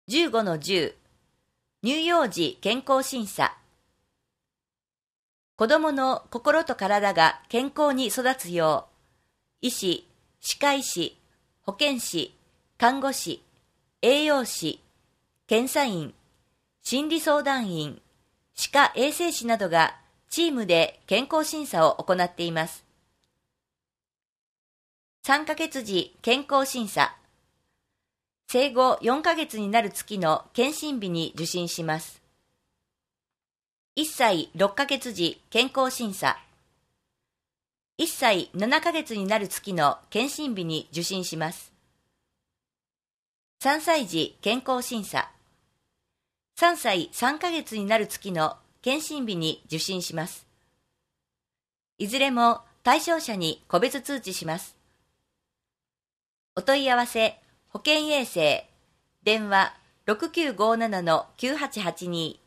15-10乳幼児健康審査。子どもの心と体が健康に育つよう、医師、歯科医師、保健師、看護師、栄養士、検査員、心理相談員、歯科衛生士などがチームで健康審査を行っています。3ヶ月時健康審査。生後4ヶ月になる月の検診日に受診します。1歳6ヶ月時健康審査。1歳7ヶ月になる月の検診日に受診します。3歳児健康審査。3歳3ヶ月になる月の検診日に受診します。いずれも対象者に個別通知します。お問い合わせ、保健衛生、電話6957-9882